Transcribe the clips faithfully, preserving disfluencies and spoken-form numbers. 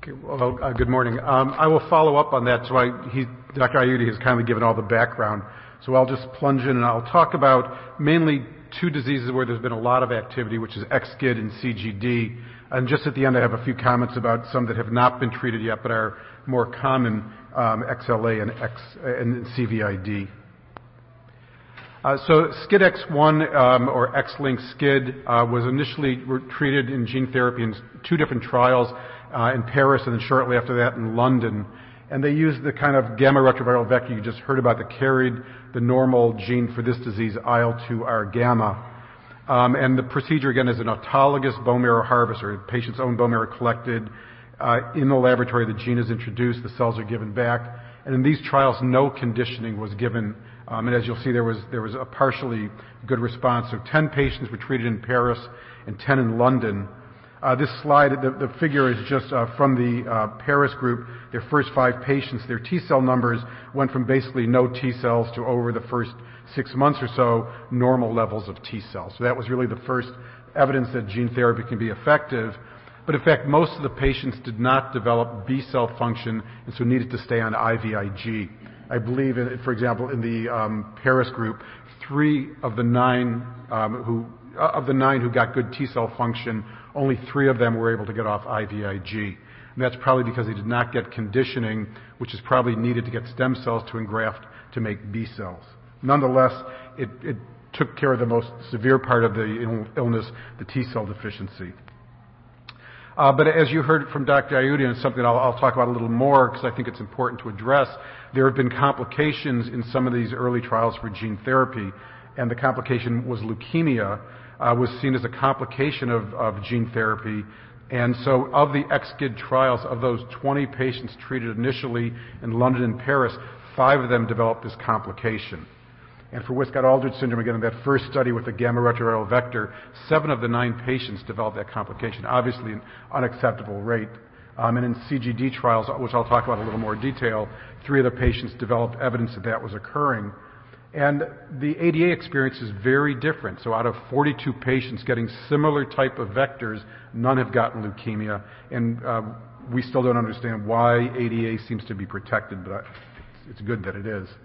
Okay, well, uh, good morning. Um, I will follow up on that. So I, he, Doctor Aiuti has kindly given all the background. So I'll just plunge in and I'll talk about mainly two diseases where there's been a lot of activity, which is X S C D and C G D. And just at the end, I have a few comments about some that have not been treated yet, but are more common, um, X L A and, X, and C V I D. Uh, so S C I D X one, um, or X-linked S C I D, uh, was initially treated in gene therapy in two different trials, uh, in Paris and then shortly after that in London. And they used the kind of gamma retroviral vector you just heard about that carried the normal gene for this disease, I L two R gamma. Um, and the procedure, again, is an autologous bone marrow harvest, or the patient's own bone marrow collected. Uh, in the laboratory, the gene is introduced, the cells are given back. And in these trials, no conditioning was given. Um, and as you'll see, there was there was a partially good response. So ten patients were treated in Paris and ten in London. Uh, this slide, the, the figure is just uh, from the uh, Paris group. Their first five patients, their T cell numbers went from basically no T cells to over the first six months or so, normal levels of T cells. So that was really the first evidence that gene therapy can be effective. But in fact, most of the patients did not develop B cell function and so needed to stay on I V I G. I believe, in, for example, in the um, Paris group, three of the nine um, who uh, of the nine who got good T cell function, only three of them were able to get off I V I G. And that's probably because they did not get conditioning, which is probably needed to get stem cells to engraft to make B cells. Nonetheless, it, it took care of the most severe part of the illness, the T cell deficiency. Uh, but as you heard from Doctor Aiuti, and something I'll, I'll talk about a little more because I think it's important to address, there have been complications in some of these early trials for gene therapy, and the complication was leukemia, uh, was seen as a complication of, of gene therapy. And so of the X S C D trials, of those twenty patients treated initially in London and Paris, five of them developed this complication. And for Wiskott-Aldrich syndrome, again, in that first study with the gamma retroviral vector, seven of the nine patients developed that complication, obviously an unacceptable rate. Um, and in C G D trials, which I'll talk about in a little more detail, three of the patients developed evidence that that was occurring. And the A D A experience is very different. So out of forty-two patients getting similar type of vectors, none have gotten leukemia. And uh, we still don't understand why A D A seems to be protected, but I, it's good that it is.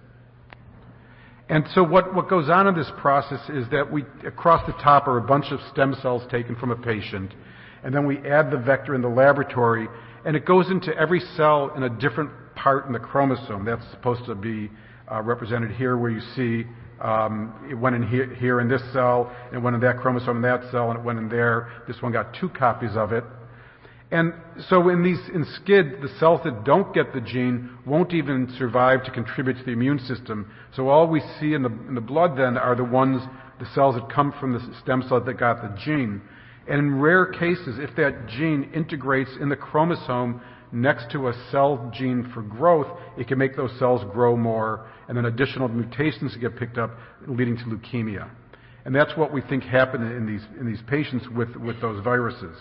And so what, what goes on in this process is that we, across the top are a bunch of stem cells taken from a patient, and then we add the vector in the laboratory, and it goes into every cell in a different part in the chromosome. That's supposed to be uh, represented here where you see um, it went in here, here in this cell, and it went in that chromosome in that cell, and it went in there. This one got two copies of it. And so in these, in S C I D, the cells that don't get the gene won't even survive to contribute to the immune system. So all we see in the, in the blood then are the ones, the cells that come from the stem cell that got the gene. And in rare cases, if that gene integrates in the chromosome next to a cell gene for growth, it can make those cells grow more, and then additional mutations get picked up, leading to leukemia. And that's what we think happened in these, in these patients with, with those viruses.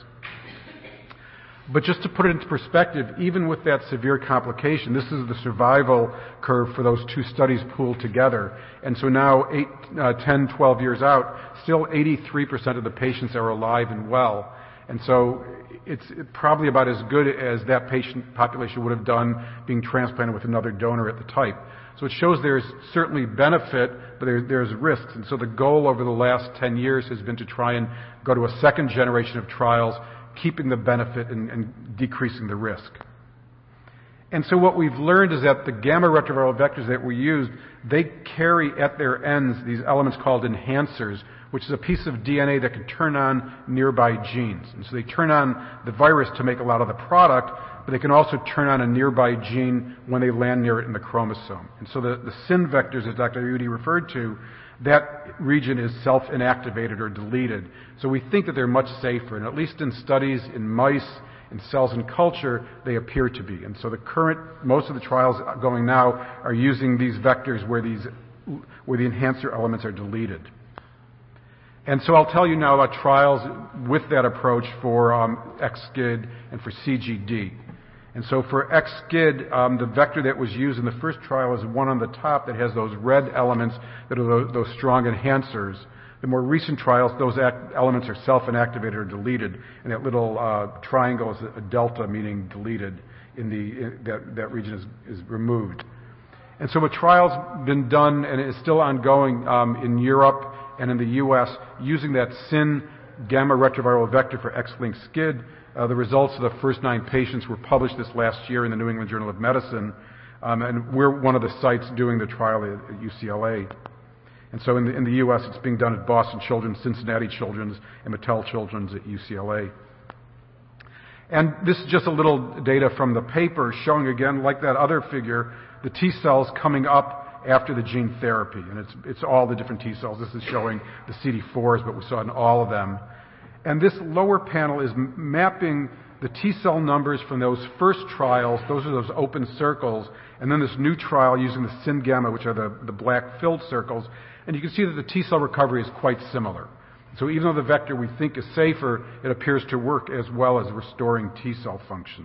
But just to put it into perspective, even with that severe complication, this is the survival curve for those two studies pooled together. And so now, eight, uh, ten, twelve years out, still eighty-three percent of the patients are alive and well. And so it's probably about as good as that patient population would have done being transplanted with another donor at the type. So it shows there's certainly benefit, but there, there's risks. And so the goal over the last ten years has been to try and go to a second generation of trials, keeping the benefit and, and decreasing the risk. And so what we've learned is that the gamma retroviral vectors that we used, they carry at their ends these elements called enhancers, which is a piece of D N A that can turn on nearby genes. And so they turn on the virus to make a lot of the product, but they can also turn on a nearby gene when they land near it in the chromosome. And so the, the S Y N vectors, as Doctor Aiuti referred to, that region is self-inactivated or deleted. So we think that they're much safer, and at least in studies in mice, in cells in culture, they appear to be. And so the current, most of the trials going now are using these vectors where these, where the enhancer elements are deleted. And so I'll tell you now about trials with that approach for um, X S C D and for C G D. And so for X S C D, um, the vector that was used in the first trial is one on the top that has those red elements that are those, those strong enhancers. The more recent trials, those act- elements are self-inactivated or deleted, and that little uh, triangle is a delta, meaning deleted, in the in that, that region is, is removed. And so a trial's been done and is still ongoing um, in Europe and in the U S using that S Y N gamma retroviral vector for X-linked S C I D. Uh, the results of the first nine patients were published this last year in the New England Journal of Medicine, um, and we're one of the sites doing the trial at, at U C L A. And so in the, in the U S, it's being done at Boston Children's, Cincinnati Children's, and Mattel Children's at U C L A. And this is just a little data from the paper showing, again, like that other figure, the T cells coming up after the gene therapy. And it's, it's all the different T cells. This is showing the C D fours, but we saw in all of them. And this lower panel is mapping the T cell numbers from those first trials. Those are those open circles. And then this new trial using the S Y N gamma, which are the, the black filled circles. And you can see that the T cell recovery is quite similar. So even though the vector we think is safer, it appears to work as well as restoring T cell function.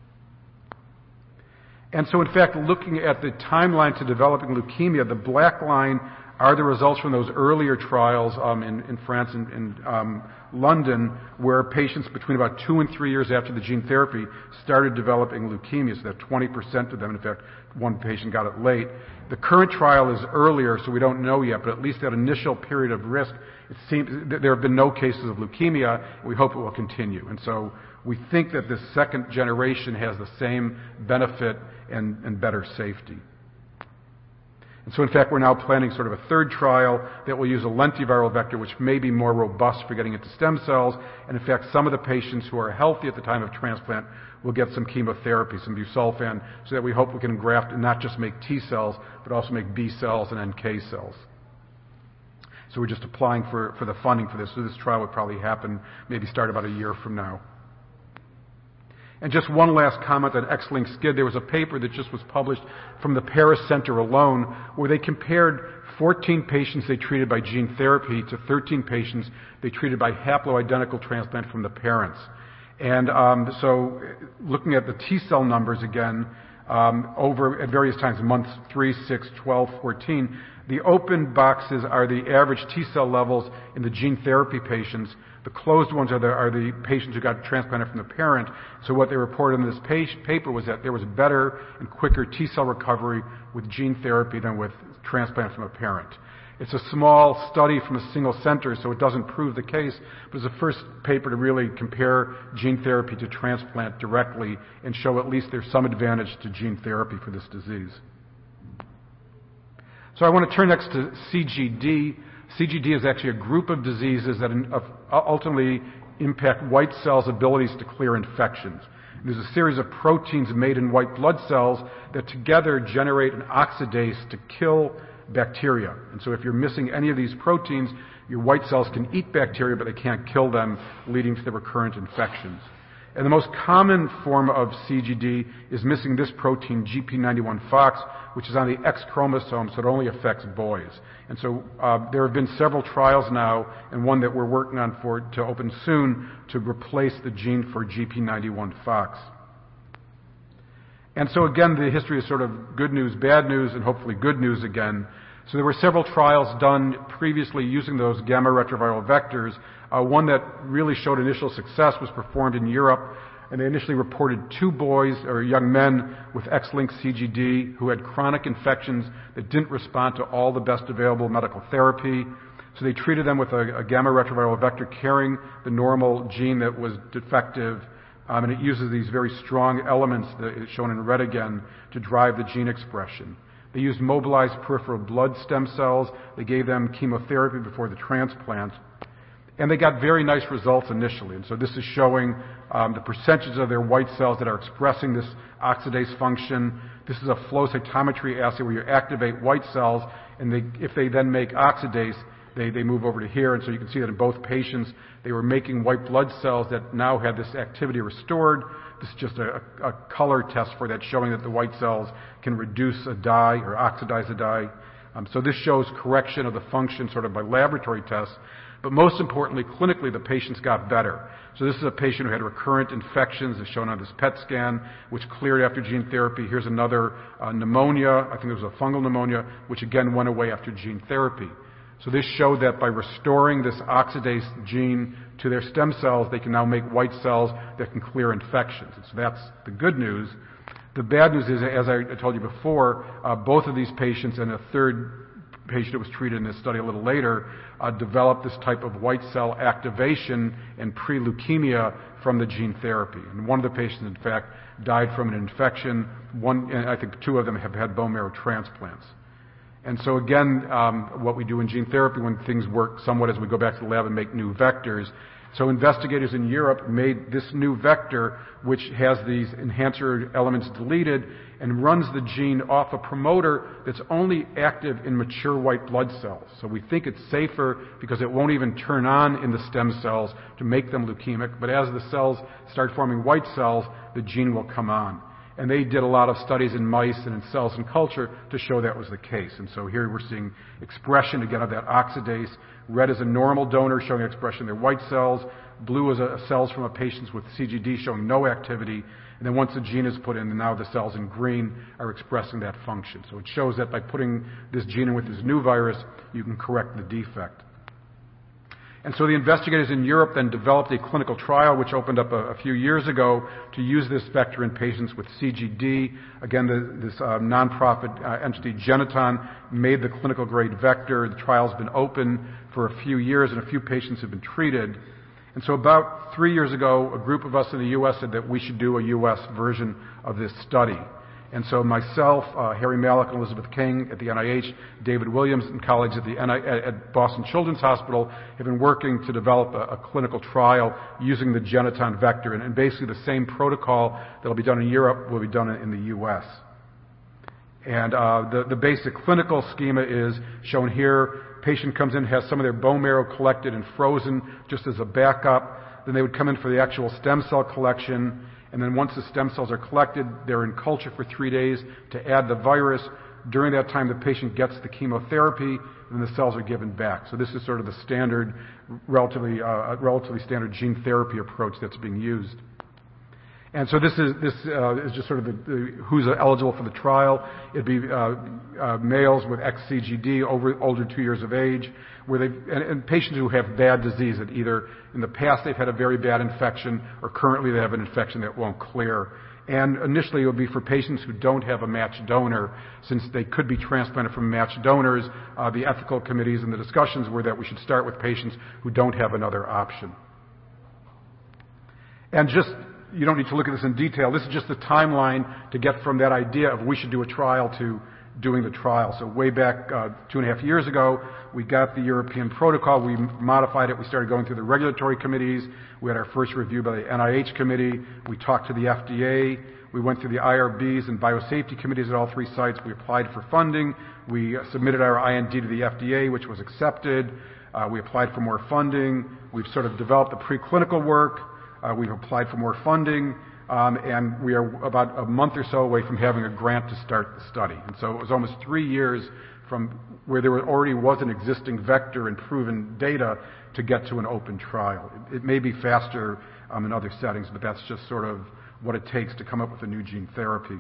And so in fact, looking at the timeline to developing leukemia, the black line are the results from those earlier trials um, in, in France and in um, London, where patients between about two and three years after the gene therapy started developing leukemia, so that twenty percent of them, in fact, one patient got it late. The current trial is earlier, so we don't know yet, but at least that initial period of risk, it seems there have been no cases of leukemia, and we hope it will continue. And so we think that this second generation has the same benefit and, and better safety. And so in fact, we're now planning sort of a third trial that will use a lentiviral vector, which may be more robust for getting into stem cells. And in fact, some of the patients who are healthy at the time of transplant will get some chemotherapy, some busulfan, so that we hope we can graft and not just make T cells, but also make B cells and N K cells. So we're just applying for, for the funding for this. So this trial would probably happen, maybe start about a year from now. And just one last comment on X-linked S C I D. There was a paper that just was published from the Paris Center alone where they compared fourteen patients they treated by gene therapy to thirteen patients they treated by haploidentical transplant from the parents. And um, so looking at the T cell numbers again, um, over at various times, months three, six, twelve, fourteen, the open boxes are the average T cell levels in the gene therapy patients. The closed ones are the, are the patients who got transplanted from the parent. So what they reported in this paper was that there was better and quicker T cell recovery with gene therapy than with transplant from a parent. It's a small study from a single center, so it doesn't prove the case, but it's the first paper to really compare gene therapy to transplant directly and show at least there's some advantage to gene therapy for this disease. So I want to turn next to C G D. C G D is actually a group of diseases that ultimately impact white cells' abilities to clear infections. There's a series of proteins made in white blood cells that together generate an oxidase to kill bacteria. And so if you're missing any of these proteins, your white cells can eat bacteria, but they can't kill them, leading to the recurrent infections. And the most common form of C G D is missing this protein, G P ninety-one FOX, which is on the X chromosome, so it only affects boys. And so uh, there have been several trials now, and one that we're working on for to open soon to replace the gene for G P ninety-one FOX. And so again, the history is sort of good news, bad news, and hopefully good news again. So there were several trials done previously using those gamma retroviral vectors. Uh, one that really showed initial success was performed in Europe, and they initially reported two boys or young men with X-linked C G D who had chronic infections that didn't respond to all the best available medical therapy. So they treated them with a, a gamma retroviral vector carrying the normal gene that was defective, um, and it uses these very strong elements that is shown in red again to drive the gene expression. They used mobilized peripheral blood stem cells. They gave them chemotherapy before the transplant. And they got very nice results initially. And so this is showing um, the percentages of their white cells that are expressing this oxidase function. This is a flow cytometry assay where you activate white cells, and they, if they then make oxidase, they, they move over to here. And so you can see that in both patients, they were making white blood cells that now had this activity restored. This is just a, a color test for that, showing that the white cells can reduce a dye or oxidize a dye. Um, so this shows correction of the function sort of by laboratory tests. But most importantly, clinically, the patients got better. So this is a patient who had recurrent infections, as shown on this P E T scan, which cleared after gene therapy. Here's another uh, pneumonia. I think it was a fungal pneumonia, which again went away after gene therapy. So this showed that by restoring this oxidase gene to their stem cells, they can now make white cells that can clear infections. And so that's the good news. The bad news is, as I told you before, uh, both of these patients and a third patient that was treated in this study a little later uh, developed this type of white cell activation and pre-leukemia from the gene therapy. And one of the patients, in fact, died from an infection. One, and I think two of them have had bone marrow transplants. And so again, um, what we do in gene therapy when things work somewhat is we go back to the lab and make new vectors. So investigators in Europe made this new vector, which has these enhancer elements deleted and runs the gene off a promoter that's only active in mature white blood cells. So we think it's safer because it won't even turn on in the stem cells to make them leukemic. But as the cells start forming white cells, the gene will come on. And they did a lot of studies in mice and in cells and culture to show that was the case. And so here we're seeing expression again of that oxidase. Red is a normal donor showing expression in their white cells. Blue is a, cells from a patient with C G D showing no activity. And then once the gene is put in, then now the cells in green are expressing that function. So it shows that by putting this gene in with this new virus, you can correct the defect. And so the investigators in Europe then developed a clinical trial which opened up a, a few years ago to use this vector in patients with C G D. Again, the, this uh, nonprofit uh, entity, Genoton, made the clinical grade vector. The trial's been open for a few years and a few patients have been treated. And so about three years ago, a group of us in the U S said that we should do a U S version of this study. And so myself, uh, Harry Malik, and Elizabeth King at the N I H, David Williams and colleagues at the N I, at Boston Children's Hospital have been working to develop a, a clinical trial using the Genoton vector. And, and basically the same protocol that will be done in Europe will be done in, in the U S. And uh, the, the basic clinical schema is shown here. Patient comes in, has some of their bone marrow collected and frozen just as a backup. Then they would come in for the actual stem cell collection. And then once the stem cells are collected, they're in culture for three days to add the virus. During that time, the patient gets the chemotherapy, and the cells are given back. So this is sort of the standard, relatively, uh, relatively standard gene therapy approach that's being used. And so this is this uh, is just sort of the, the, who's eligible for the trial. It'd be uh, uh, males with X C G D, over older two years of age, where they and, and patients who have bad disease that either in the past they've had a very bad infection or currently they have an infection that won't clear. And initially it would be for patients who don't have a matched donor, since they could be transplanted from matched donors. Uh, the ethical committees and the discussions were that we should start with patients who don't have another option. And just You don't need to look at this in detail. This is just the timeline to get from that idea of we should do a trial to doing the trial. So way back uh, two and a half years ago, we got the European protocol. We modified it. We started going through the regulatory committees. We had our first review by the N I H committee. We talked to the F D A. We went through the I R Bs and biosafety committees at all three sites. We applied for funding. We submitted our I N D to the F D A, which was accepted. Uh, we applied for more funding. We've sort of developed the preclinical work. Uh, we've applied for more funding, um, and we are about a month or so away from having a grant to start the study. And so it was almost three years from where there already was an existing vector and proven data to get to an open trial. It, it may be faster um, in other settings, but that's just sort of what it takes to come up with a new gene therapy.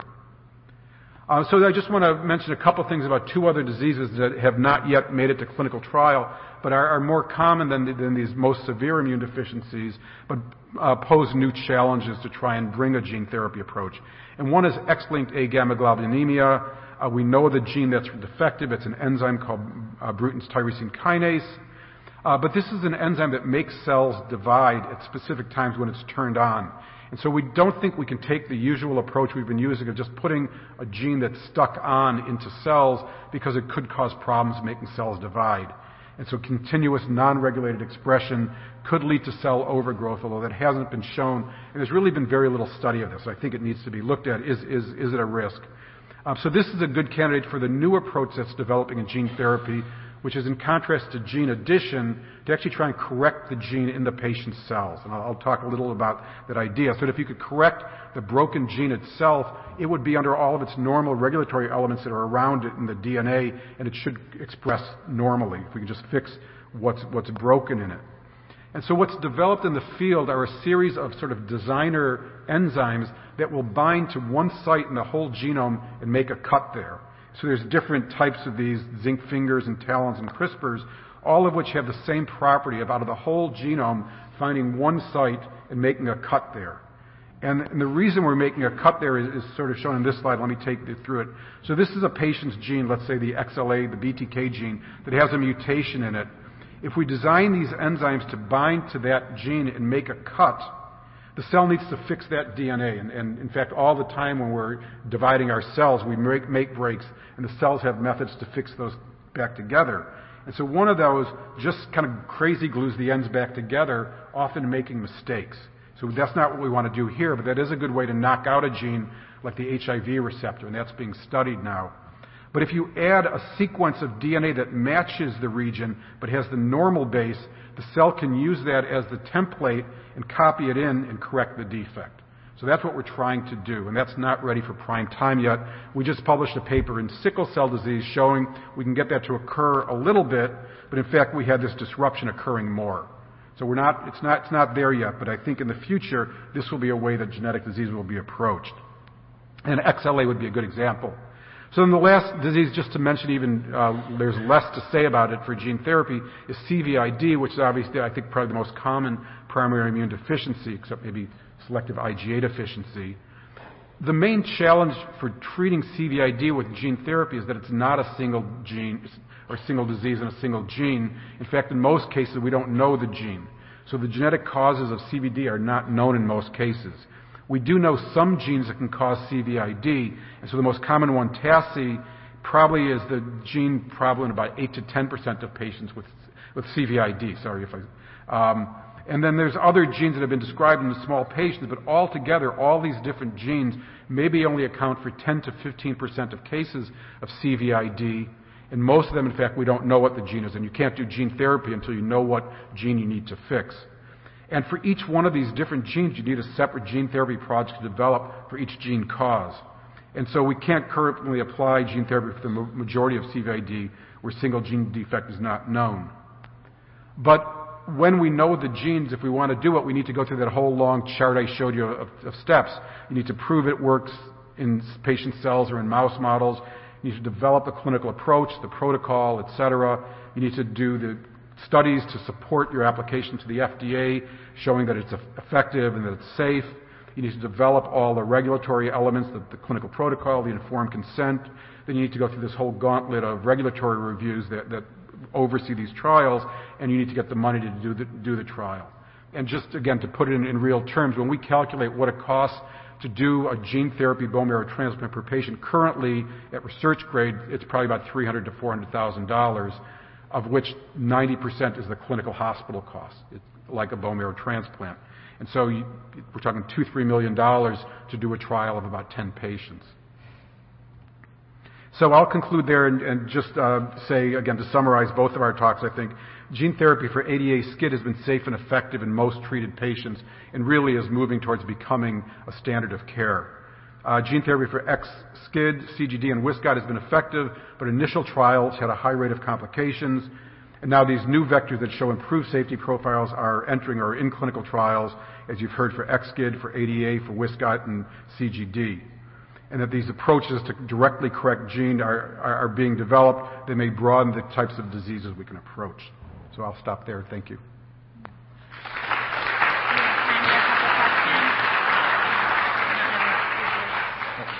Uh, so I just want to mention a couple things about two other diseases that have not yet made it to clinical trial, but are, are more common than, than these most severe immune deficiencies, but uh, pose new challenges to try and bring a gene therapy approach. And one is X-linked agammaglobulinemia. Uh, we know the gene that's defective. It's an enzyme called uh, Bruton's tyrosine kinase. Uh, but this is an enzyme that makes cells divide at specific times when it's turned on. And so we don't think we can take the usual approach we've been using of just putting a gene that's stuck on into cells, because it could cause problems making cells divide. And so continuous non-regulated expression could lead to cell overgrowth, although that hasn't been shown. And there's really been very little study of this. I think it needs to be looked at. Is, is, is it a risk? Um, so this is a good candidate for the new approach that's developing in gene therapy, which is in contrast to gene addition, to actually try and correct the gene in the patient's cells. And I'll, I'll talk a little about that idea. So that if you could correct the broken gene itself, it would be under all of its normal regulatory elements that are around it in the D N A, and it should express normally, if we can just fix what's, what's broken in it. And so what's developed in the field are a series of sort of designer enzymes that will bind to one site in the whole genome and make a cut there. So there's different types of these zinc fingers and talons and CRISPRs, all of which have the same property of out of the whole genome finding one site and making a cut there. And, and the reason we're making a cut there is, is sort of shown in this slide. Let me take you through it. So this is a patient's gene, let's say the X L A, the B T K gene, that has a mutation in it. If we design these enzymes to bind to that gene and make a cut, the cell needs to fix that D N A. And, and in fact, all the time when we're dividing our cells, we make, make breaks, and the cells have methods to fix those back together. And so one of those just kind of crazy glues the ends back together, often making mistakes. So that's not what we want to do here, but that is a good way to knock out a gene like the H I V receptor, and that's being studied now. But if you add a sequence of D N A that matches the region but has the normal base, the cell can use that as the template and copy it in and correct the defect. So that's what we're trying to do, and that's not ready for prime time yet. We just published a paper in sickle cell disease showing we can get that to occur a little bit, but in fact we had this disruption occurring more. So we're not, it's not, it's not there yet, but I think in the future this will be a way that genetic disease will be approached. And X L A would be a good example. So then the last disease, just to mention even, uh, there's less to say about it for gene therapy, is C V I D, which is obviously, I think, probably the most common primary immune deficiency, except maybe selective I G A deficiency. The main challenge for treating C V I D with gene therapy is that it's not a single gene or single disease in a single gene. In fact, in most cases, we don't know the gene. So the genetic causes of C V D are not known in most cases. We do know some genes that can cause C V I D, and so the most common one, T A S I, probably is the gene problem in about eight to ten percent of patients with, with C V I D. Sorry if I... Um, and then there's other genes that have been described in the small patients, but altogether, all these different genes maybe only account for ten to fifteen percent of cases of C V I D, and most of them, in fact, we don't know what the gene is, and you can't do gene therapy until you know what gene you need to fix. And for each one of these different genes, you need a separate gene therapy project to develop for each gene cause. And so we can't currently apply gene therapy for the majority of C V I D where single gene defect is not known. But when we know the genes, if we want to do it, we need to go through that whole long chart I showed you of, of steps. You need to prove it works in patient cells or in mouse models. You need to develop a clinical approach, the protocol, et cetera. You need to do the studies to support your application to the F D A, showing that it's effective and that it's safe. You need to develop all the regulatory elements, the, the clinical protocol, the informed consent. Then you need to go through this whole gauntlet of regulatory reviews that, that oversee these trials, and you need to get the money to do the, do the trial. And just, again, to put it in, in real terms, when we calculate what it costs to do a gene therapy bone marrow transplant per patient, currently at research grade, it's probably about three hundred thousand to four hundred thousand dollars, of which ninety percent is the clinical hospital cost. It's like a bone marrow transplant. And so you, we're talking two, three million dollars to do a trial of about ten patients. So I'll conclude there and, and just uh, say, again, to summarize both of our talks, I think gene therapy for A D A S C I D has been safe and effective in most treated patients and really is moving towards becoming a standard of care. Uh, gene therapy for X S C I D, C G D, and Wiskott has been effective, but initial trials had a high rate of complications. And now these new vectors that show improved safety profiles are entering or in clinical trials, as you've heard, for X S C I D, for A D A, for Wiskott, and C G D. And that these approaches to directly correct gene are, are, are being developed. They may broaden the types of diseases we can approach. So I'll stop there. Thank you.